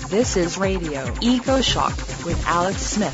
This is Radio Eco Shock with Alex Smith.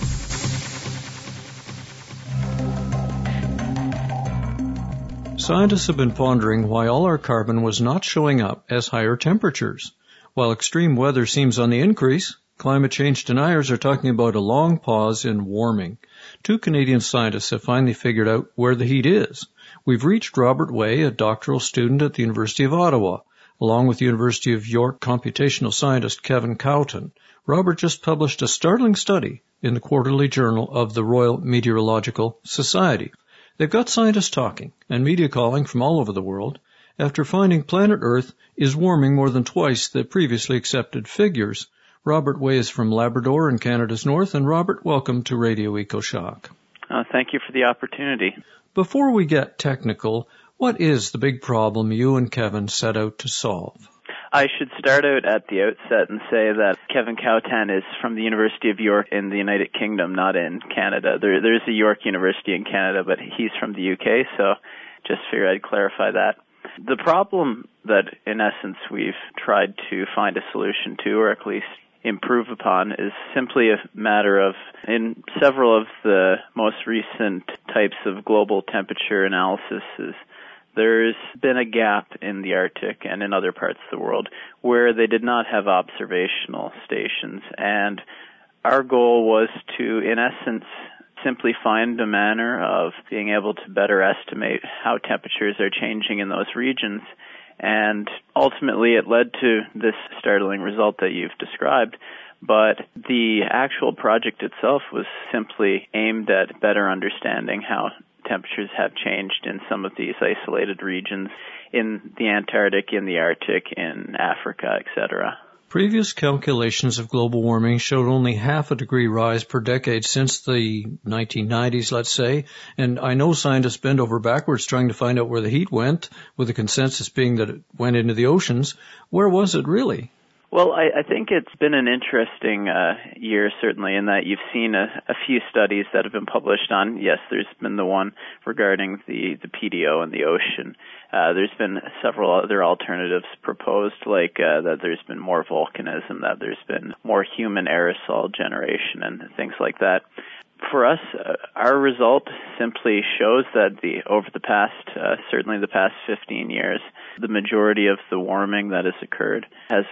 Scientists have been pondering why all our carbon was not showing up as higher temperatures. While extreme weather seems on the increase, climate change deniers are talking about a long pause in warming. Two Canadian scientists have finally figured out where the heat is. We've reached Robert Way, a doctoral student at the University of Ottawa, along with the University of York computational scientist Kevin Cowton. Robert just published a startling study in the Quarterly Journal of the Royal Meteorological Society. They've got scientists talking and media calling from all over the world after finding planet Earth is warming more than twice the previously accepted figures. Robert Way is from Labrador in Canada's north. And Robert, welcome to Radio EcoShock. Thank you for the opportunity. Before we get technical, what is the big problem you and Kevin set out to solve? I should start out at the outset and say that Kevin Cowtan is from the University of York in the United Kingdom, not in Canada. There's a York University in Canada, but he's from the UK, so just figured I'd clarify that. The problem that, in essence, we've tried to find a solution to, or at least improve upon, is simply a matter of, in several of the most recent types of global temperature analyses, there's been a gap in the Arctic and in other parts of the world where they did not have observational stations. And our goal was to, in essence, simply find a manner of being able to better estimate how temperatures are changing in those regions. And ultimately it led to this startling result that you've described. But the actual project itself was simply aimed at better understanding how temperatures have changed in some of these isolated regions in the Antarctic, in the Arctic, in Africa, etc. Previous calculations of global warming showed only half a degree rise per decade since the 1990s, let's say, and I know scientists bend over backwards trying to find out where the heat went, with the consensus being that it went into the oceans. Where was it really? Well, I think it's been an interesting year, certainly, in that you've seen a few studies that have been published on, yes, there's been the one regarding the PDO and the ocean. There's been several other alternatives proposed, like that there's been more volcanism, that there's been more human aerosol generation and things like that. For us, our result simply shows that over the past, certainly the past 15 years, the majority of the warming that has occurred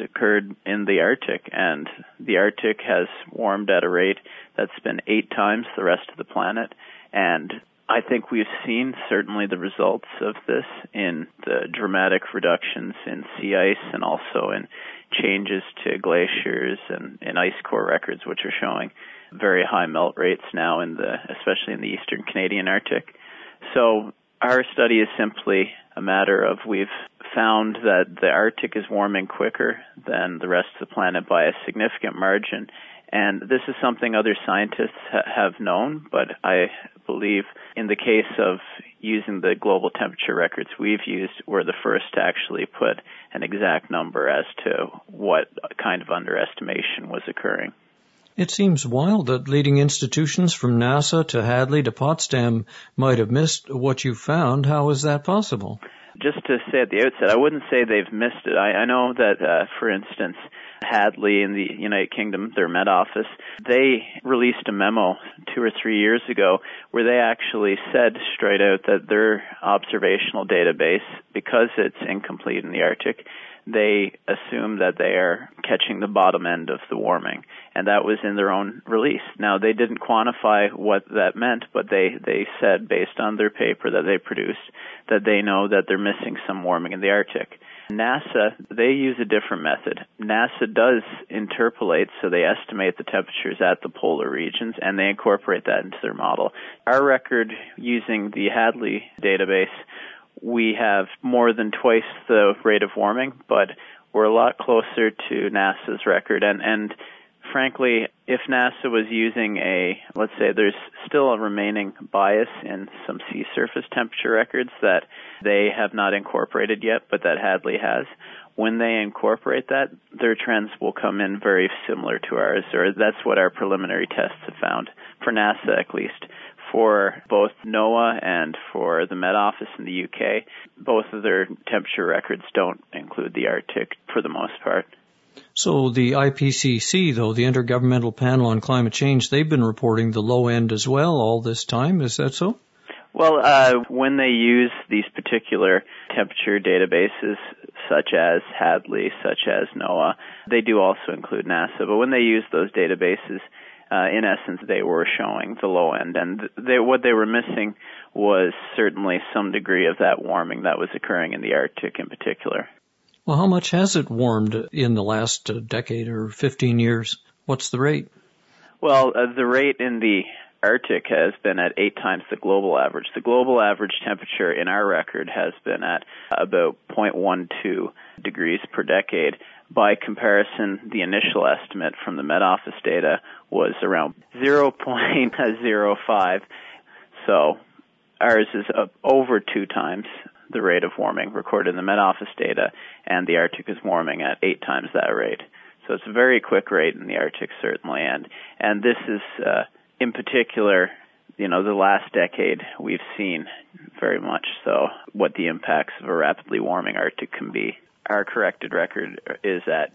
in the Arctic, and the Arctic has warmed at a rate that's been 8 times the rest of the planet. And I think we've seen certainly the results of this in the dramatic reductions in sea ice and also in changes to glaciers and in ice core records, which are showing very high melt rates now especially in the eastern Canadian Arctic. So our study is simply a matter of we've found that the Arctic is warming quicker than the rest of the planet by a significant margin. And this is something other scientists have known, but I believe in the case of using the global temperature records we've used, we're the first to actually put an exact number as to what kind of underestimation was occurring. It seems wild that leading institutions from NASA to Hadley to Potsdam might have missed what you found. How is that possible? Just to say at the outset, I wouldn't say they've missed it. I know that, for instance, Hadley in the United Kingdom, their Met Office, they released a memo 2 or 3 years ago where they actually said straight out that their observational database, because it's incomplete in the Arctic, they assume that they are catching the bottom end of the warming. And that was in their own release. Now, they didn't quantify what that meant, but they said, based on their paper that they produced, that they know that they're missing some warming in the Arctic. NASA, they use a different method. NASA does interpolate, so they estimate the temperatures at the polar regions, and they incorporate that into their model. Our record using the Hadley database, we have more than twice the rate of warming, but we're a lot closer to NASA's record. And frankly, if NASA was using let's say there's still a remaining bias in some sea surface temperature records that they have not incorporated yet, but that Hadley has. When they incorporate that, their trends will come in very similar to ours, or that's what our preliminary tests have found, for NASA at least. For both NOAA and for the Met Office in the UK, both of their temperature records don't include the Arctic for the most part. So the IPCC, though, the Intergovernmental Panel on Climate Change, they've been reporting the low end as well all this time. Is that so? Well, when they use these particular temperature databases, such as Hadley, such as NOAA, they do also include NASA. But when they use those databases, in essence, they were showing the low end. And what they were missing was certainly some degree of that warming that was occurring in the Arctic in particular. Well, how much has it warmed in the last decade or 15 years? What's the rate? Well, the rate in the Arctic has been at 8 times the global average. The global average temperature in our record has been at about 0.12 degrees per decade. By comparison, the initial estimate from the Met Office data was around 0.05. So ours is over 2 times the rate of warming recorded in the Met Office data, and the Arctic is warming at 8 times that rate. So it's a very quick rate in the Arctic, certainly, and this is in particular, the last decade we've seen very much so what the impacts of a rapidly warming Arctic can be. Our corrected record is at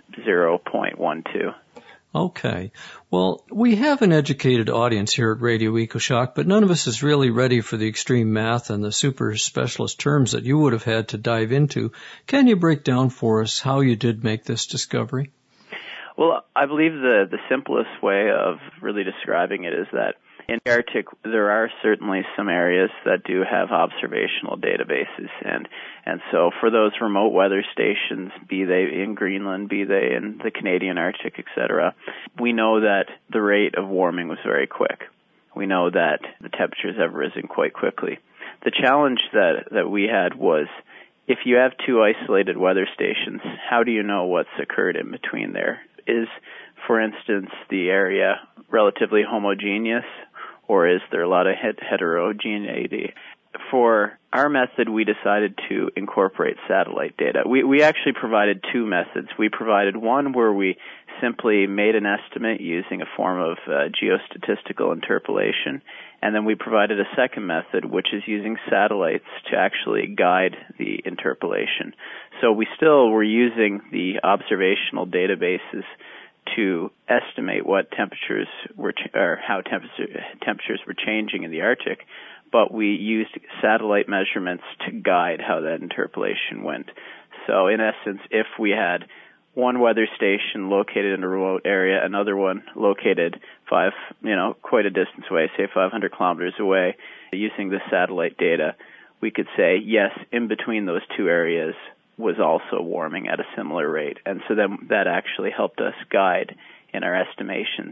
0.12. Okay. Well, we have an educated audience here at Radio EcoShock, but none of us is really ready for the extreme math and the super specialist terms that you would have had to dive into. Can you break down for us how you did make this discovery? Well, I believe the simplest way of really describing it is that in the Arctic, there are certainly some areas that do have observational databases, and so for those remote weather stations, be they in Greenland, be they in the Canadian Arctic, etc., we know that the rate of warming was very quick. We know that the temperatures have risen quite quickly. The challenge that we had was, if you have 2 isolated weather stations, how do you know what's occurred in between there? Is, for instance, the area relatively homogeneous, or is there a lot of heterogeneity? For our method, we decided to incorporate satellite data. We actually provided 2 methods. We provided one where we simply made an estimate using a form of geostatistical interpolation, and then we provided a second method, which is using satellites to actually guide the interpolation. So we still were using the observational databases to estimate what temperatures were, or how temperatures were changing in the Arctic, but we used satellite measurements to guide how that interpolation went. So in essence, if we had one weather station located in a remote area, another one located quite a distance away, say 500 kilometers away, using the satellite data, we could say, yes, in between those 2 areas was also warming at a similar rate. And so then that actually helped us guide in our estimations.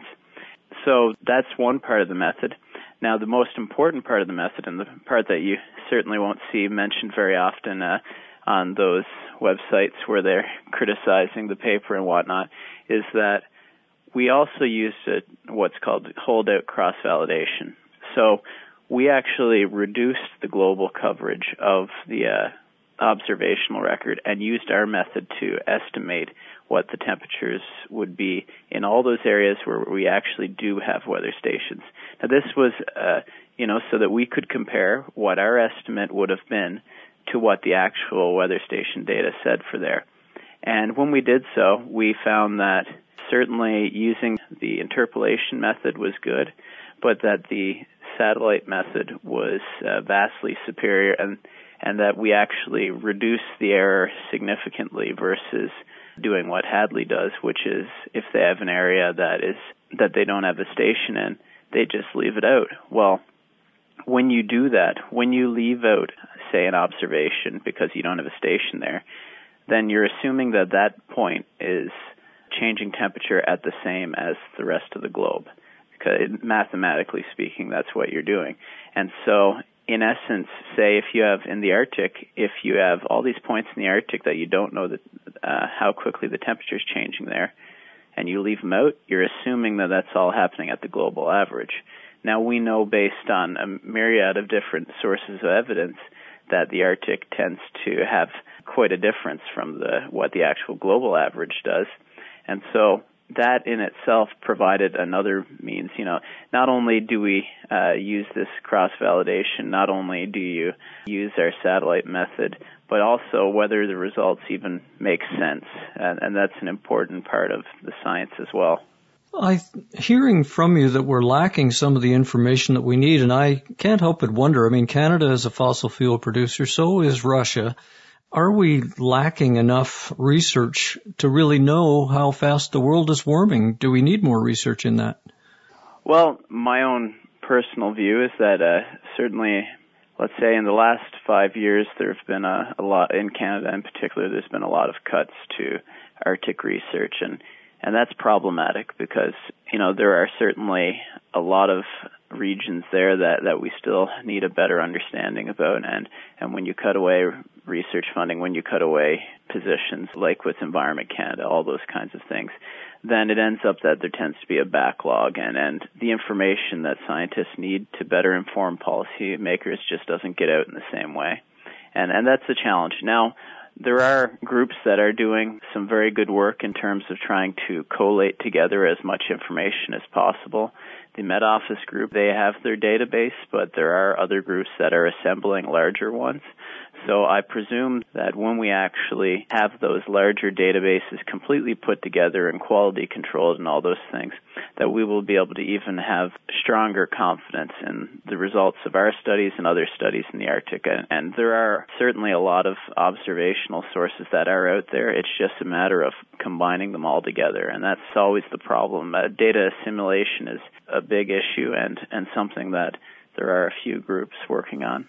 So that's one part of the method. Now, the most important part of the method, and the part that you certainly won't see mentioned very often on those websites where they're criticizing the paper and whatnot, is that we also used what's called holdout cross-validation. So we actually reduced the global coverage of the observational record and used our method to estimate what the temperatures would be in all those areas where we actually do have weather stations. Now, this was, so that we could compare what our estimate would have been to what the actual weather station data said for there. And when we did so, we found that certainly using the interpolation method was good, but that the satellite method was vastly superior, and that we actually reduced the error significantly versus doing what Hadley does, which is if they have an area that they don't have a station in, they just leave it out. Well, when you do that, when you leave out, say, an observation because you don't have a station there, then you're assuming that point is changing temperature at the same as the rest of the globe. Because mathematically speaking, that's what you're doing. And so, in essence, say if you have in the Arctic, if you have all these points in the Arctic that you don't know how quickly the temperature is changing there, and you leave them out, you're assuming that that's all happening at the global average. Now, we know based on a myriad of different sources of evidence that the Arctic tends to have quite a difference from what the actual global average does. And so that in itself provided another means. Not only do we use this cross-validation, not only do you use our satellite method, but also whether the results even make sense. And that's an important part of the science as well. Hearing from you that we're lacking some of the information that we need, and I can't help but wonder, Canada is a fossil fuel producer, so is Russia. Are we lacking enough research to really know how fast the world is warming? Do we need more research in that? Well, my own personal view is that certainly, let's say in the last 5 years, there have been a lot, in Canada in particular, there's been a lot of cuts to Arctic research, and that's problematic because, there are certainly a lot of regions there that we still need a better understanding about. And when you cut away research funding, when you cut away positions like with Environment Canada, all those kinds of things, then it ends up that there tends to be a backlog and the information that scientists need to better inform policymakers just doesn't get out in the same way. And that's the challenge. Now, there are groups that are doing some very good work in terms of trying to collate together as much information as possible. The Met Office group, they have their database, but there are other groups that are assembling larger ones. So I presume that when we actually have those larger databases completely put together and quality controlled and all those things, that we will be able to even have stronger confidence in the results of our studies and other studies in the Arctic. And there are certainly a lot of observational sources that are out there. It's just a matter of combining them all together, and that's always the problem. Data assimilation is a big issue and something that there are a few groups working on.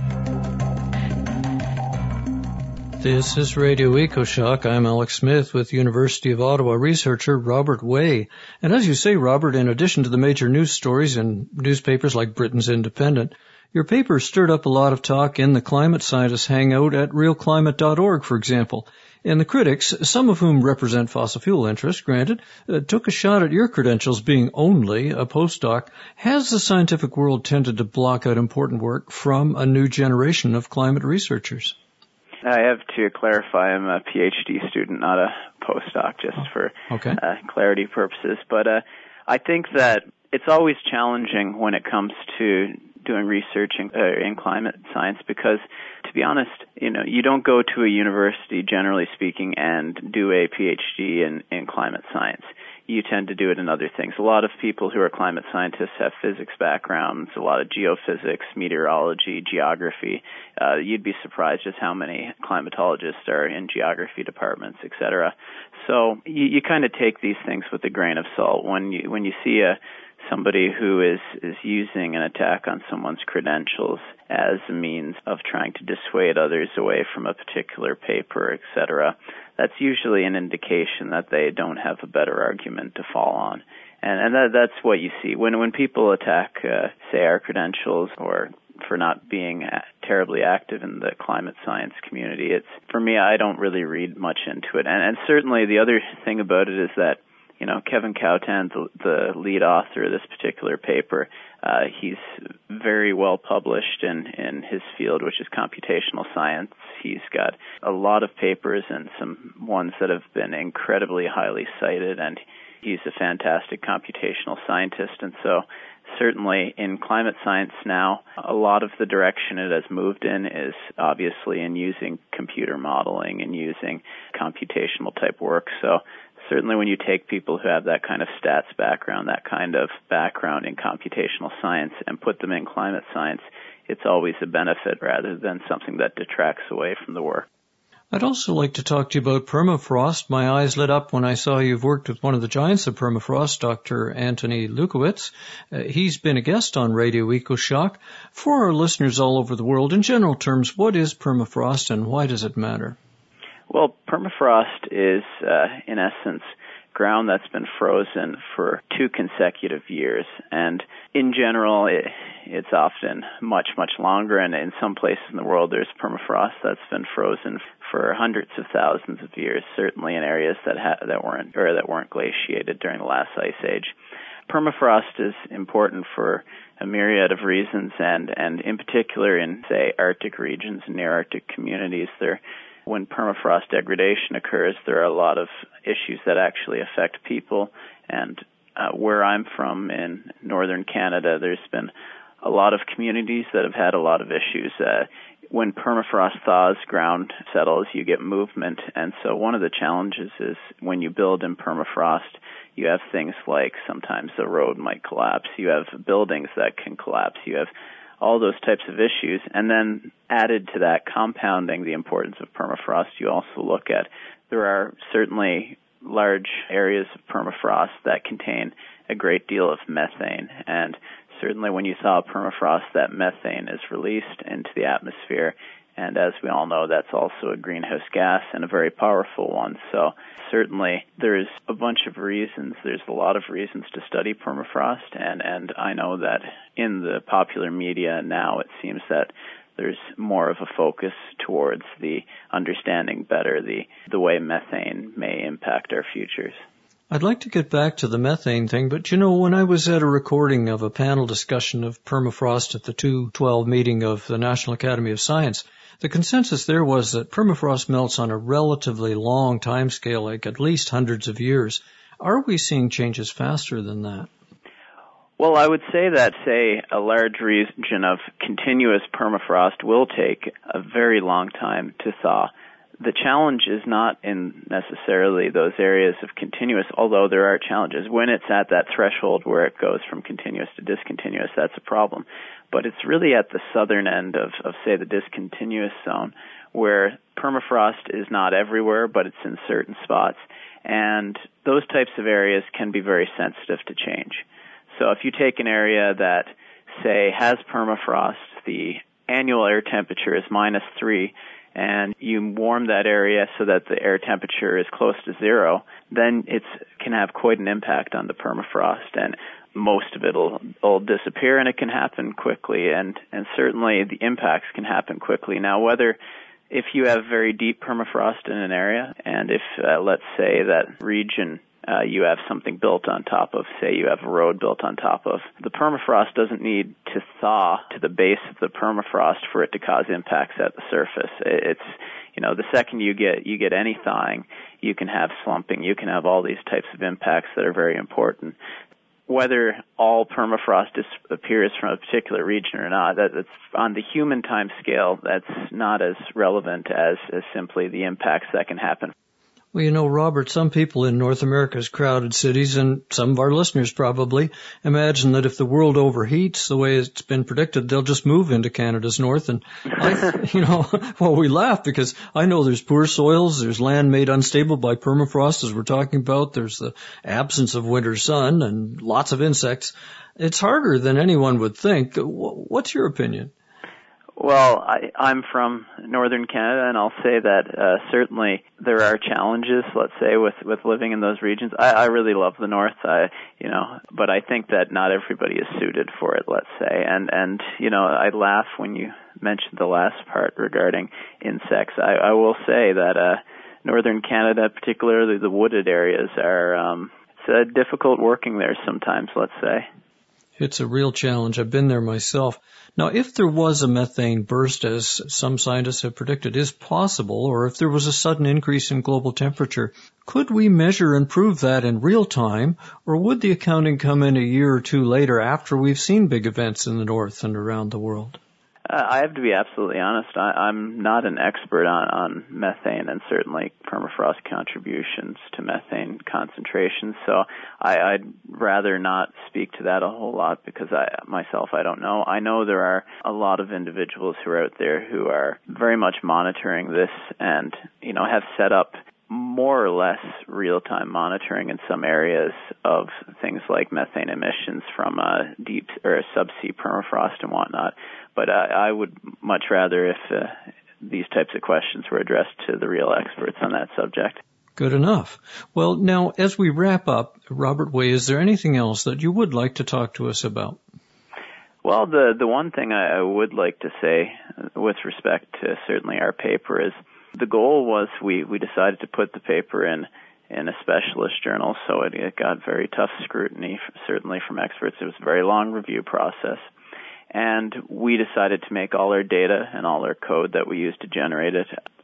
This is Radio EcoShock. I'm Alex Smith with University of Ottawa researcher Robert Way. And as you say, Robert, in addition to the major news stories in newspapers like Britain's Independent, your paper stirred up a lot of talk in the Climate Scientists Hangout at realclimate.org, for example. And the critics, some of whom represent fossil fuel interests, granted, took a shot at your credentials being only a postdoc. Has the scientific world tended to block out important work from a new generation of climate researchers? I have to clarify, I'm a PhD student, not a postdoc, just for clarity purposes. But I think that it's always challenging when it comes to doing research in climate science because, to be honest, you don't go to a university, generally speaking, and do a PhD in climate science. You tend to do it in other things. A lot of people who are climate scientists have physics backgrounds, a lot of geophysics, meteorology, geography. You'd be surprised just how many climatologists are in geography departments, etc. So you kind of take these things with a grain of salt. When you see somebody who is using an attack on someone's credentials as a means of trying to dissuade others away from a particular paper, etc., that's usually an indication that they don't have a better argument to fall on. And that's what you see. When people attack, say, our credentials or for not being terribly active in the climate science community, for me, I don't really read much into it. And certainly the other thing about it is that, Kevin Cowtan, the lead author of this particular paper, he's very well published in his field, which is computational science. He's got a lot of papers and some ones that have been incredibly highly cited, and he's a fantastic computational scientist. And so certainly in climate science now, a lot of the direction it has moved in is obviously in using computer modeling and using computational type work. So certainly when you take people who have that kind of stats background, that kind of background in computational science, and put them in climate science, it's always a benefit rather than something that detracts away from the work. I'd also like to talk to you about permafrost. My eyes lit up when I saw you've worked with one of the giants of permafrost, Dr. Anthony Lukowitz. He's been a guest on Radio EcoShock. For our listeners all over the world, in general terms, what is permafrost and why does it matter? Well, permafrost is, in essence, ground that's been frozen for 2 consecutive years. And in general, it's often much, much longer. And in some places in the world, there's permafrost that's been frozen for hundreds of thousands of years, certainly in areas that weren't glaciated during the last ice age. Permafrost is important for a myriad of reasons, and in particular in, say, Arctic regions and near Arctic communities, there when permafrost degradation occurs, there are a lot of issues that actually affect people. And where I'm from in northern Canada, there's been a lot of communities that have had a lot of issues. When permafrost thaws, ground settles, you get movement. And so one of the challenges is when you build in permafrost, you have things like sometimes the road might collapse. You have buildings that can collapse. You have all those types of issues. And then added to that, compounding the importance of permafrost, you also look at there are certainly large areas of permafrost that contain a great deal of methane. And certainly when you thaw permafrost, that methane is released into the atmosphere. And as we all know, that's also a greenhouse gas and a very powerful one. So certainly there's a bunch of reasons. There's a lot of reasons to study permafrost. And I know that in the popular media now it seems that there's more of a focus towards the understanding better the way methane may impact our futures. I'd like to get back to the methane thing, but when I was at a recording of a panel discussion of permafrost at the 2012 meeting of the National Academy of Science, the consensus there was that permafrost melts on a relatively long time scale, like at least hundreds of years. Are we seeing changes faster than that? Well, I would say that, a large region of continuous permafrost will take a very long time to thaw. The challenge is not in necessarily those areas of continuous, although there are challenges. When it's at that threshold where it goes from continuous to discontinuous, that's a problem. But it's really at the southern end of say, the discontinuous zone, where permafrost is not everywhere, but it's in certain spots. And those types of areas can be very sensitive to change. So if you take an area that, say, has permafrost, the annual air temperature is -3, and you warm that area so that the air temperature is close to zero, then it can have quite an impact on the permafrost, and most of it will disappear, and it can happen quickly, and certainly the impacts can happen quickly. Now, if you have very deep permafrost in an area, and if, let's say, that region you have something built on top of, say you have a road built on top of, the permafrost doesn't need to thaw to the base of the permafrost for it to cause impacts at the surface. It's, the second you get any thawing, you can have slumping, you can have all these types of impacts that are very important. Whether all permafrost disappears from a particular region or not, that's on the human time scale, that's not as relevant as simply the impacts that can happen. Well, Robert, some people in North America's crowded cities, and some of our listeners probably, imagine that if the world overheats the way it's been predicted, they'll just move into Canada's north. And we laugh because I know there's poor soils, there's land made unstable by permafrost, as we're talking about, there's the absence of winter sun and lots of insects. It's harder than anyone would think. What's your opinion? Well, I'm from northern Canada, and I'll say that certainly there are challenges, let's say, with living in those regions. I really love the north, but I think that not everybody is suited for it, let's say. And I laugh when you mentioned the last part regarding insects. I will say that northern Canada, particularly the wooded areas, it's difficult working there sometimes, let's say. It's a real challenge. I've been there myself. Now, if there was a methane burst, as some scientists have predicted is possible, or if there was a sudden increase in global temperature, could we measure and prove that in real time, or would the accounting come in a year or two later after we've seen big events in the north and around the world? I have to be absolutely honest. I'm not an expert on methane and certainly permafrost contributions to methane concentrations, so I'd rather not speak to that a whole lot because I don't know. I know there are a lot of individuals who are out there who are very much monitoring this and, have set up more or less real-time monitoring in some areas of things like methane emissions from deep or subsea permafrost and whatnot. But I would much rather if these types of questions were addressed to the real experts on that subject. Good enough. Well, now, as we wrap up, Robert Way, is there anything else that you would like to talk to us about? Well, the one thing I would like to say with respect to certainly our paper is the goal was we decided to put the paper in a specialist journal, so it got very tough scrutiny, certainly from experts. It was a very long review process. And we decided to make all our data and all our code that we used to generate it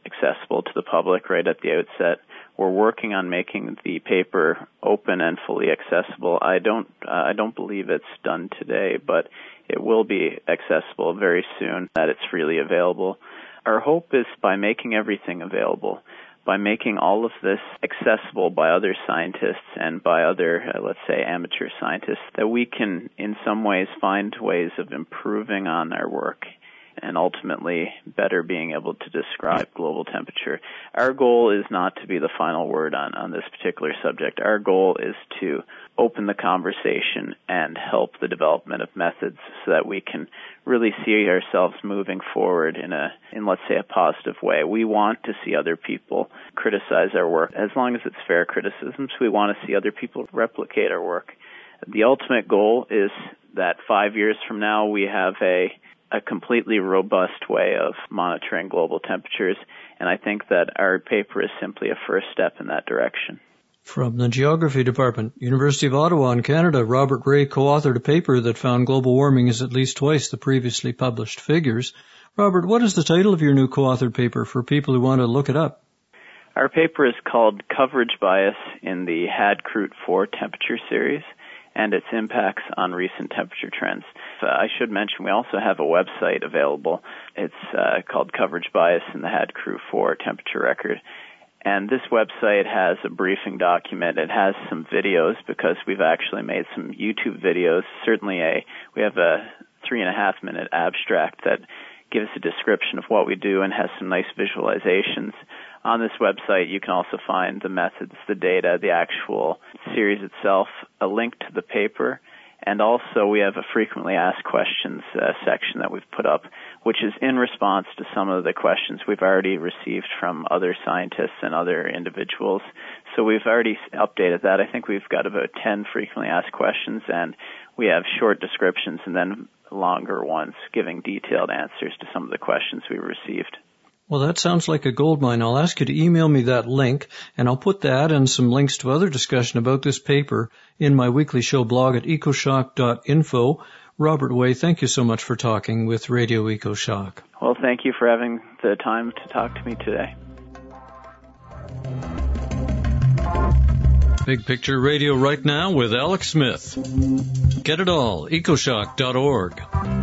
accessible to the public right at the outset. We're working on making the paper open and fully accessible. I don't believe it's done today, but it will be accessible very soon, that it's freely available. Our hope is by making everything available, by making all of this accessible by other scientists and by other, let's say, amateur scientists, that we can in some ways find ways of improving on our work and ultimately better being able to describe global temperature. Our goal is not to be the final word on this particular subject. Our goal is to open the conversation and help the development of methods so that we can really see ourselves moving forward in let's say, a positive way. We want to see other people criticize our work. As long as it's fair criticisms, we want to see other people replicate our work. The ultimate goal is that 5 years from now we have a completely robust way of monitoring global temperatures, and I think that our paper is simply a first step in that direction. From the Geography Department, University of Ottawa in Canada, Robert Ray co-authored a paper that found global warming is at least twice the previously published figures. Robert, what is the title of your new co-authored paper for people who want to look it up? Our paper is called Coverage Bias in the HAD-CRUT-4 Temperature Series and its impacts on recent temperature trends. I should mention we also have a website available. It's called Coverage Bias in the HAD-CRUT-4 Temperature Record. And this website has a briefing document. It has some videos because we've actually made some YouTube videos. Certainly we have a 3.5-minute abstract that gives a description of what we do and has some nice visualizations. On this website, you can also find the methods, the data, the actual series itself, a link to the paper, and also we have a frequently asked questions section that we've put up, which is in response to some of the questions we've already received from other scientists and other individuals. So we've already updated that. I think we've got about 10 frequently asked questions, and we have short descriptions and then longer ones giving detailed answers to some of the questions we received. Well, that sounds like a goldmine. I'll ask you to email me that link, and I'll put that and some links to other discussion about this paper in my weekly show blog at ecoshock.info. Robert Way, thank you so much for talking with Radio EcoShock. Well, thank you for having the time to talk to me today. Big Picture Radio right now with Alex Smith. Get it all, ecoshock.org.